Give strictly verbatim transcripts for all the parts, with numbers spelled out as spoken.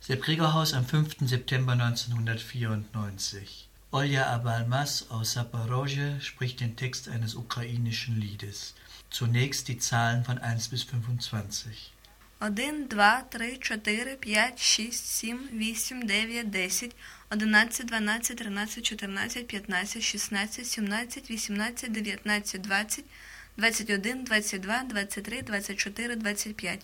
Zebrigerhaus am fünften September neunzehnhundertvierundneunzig. Olja Abalmas aus Zaporozhye spricht den Text eines ukrainischen Liedes. Zunächst die Zahlen von eins bis fünfundzwanzig. один, два, три, чотири, п'ять, шість, сім, вісім, дев'ять, десять, одинадцять, дванадцять, тринадцять, чотирнадцять, п'ятнадцять, шістнадцять, сімнадцять, вісімнадцять, дев'ятнадцять, двадцять, двадцять один, двадцять два, двадцять три, двадцять чотири, двадцять п'ять.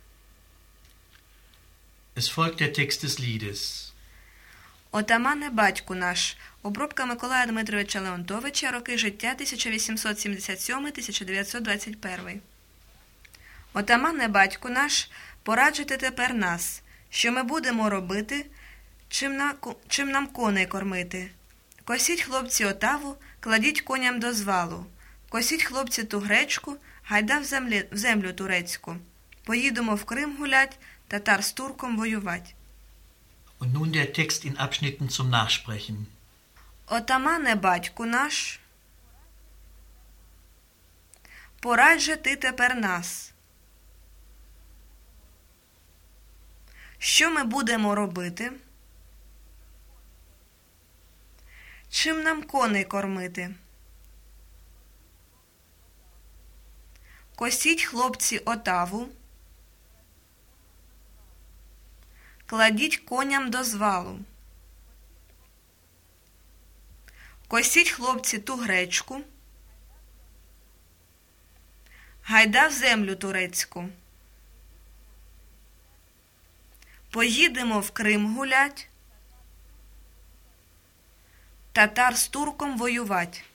Es folgt der Text des Liedes. Отамане батьку наш. Обробка Миколая Дмитровича Леонтовича. Роки життя тисяча вісімсот сімдесят сьомий - тисяча дев'ятсот двадцять перший. Отамане батьку наш, пораджуйте тепер нас, що ми будемо робити, чим, на, чим нам коней кормити. Косіть, хлопці, отаву, кладіть коням до звалу. Косіть, хлопці, ту гречку, гайда в, землі, в землю турецьку. Поїдемо в Крим гулять, татар з турком воювать. Und nun der Text in Abschnitten zum Nachsprechen. Отамане батьку наш, порадь ти тепер нас. Що ми будемо робити? Чим нам коней кормити? Косіть, хлопці, отаву, кладіть коням до звалу. Косіть, хлопці, ту гречку, гайда в землю турецьку. Поїдемо в Крим гулять, татар з турком воювать.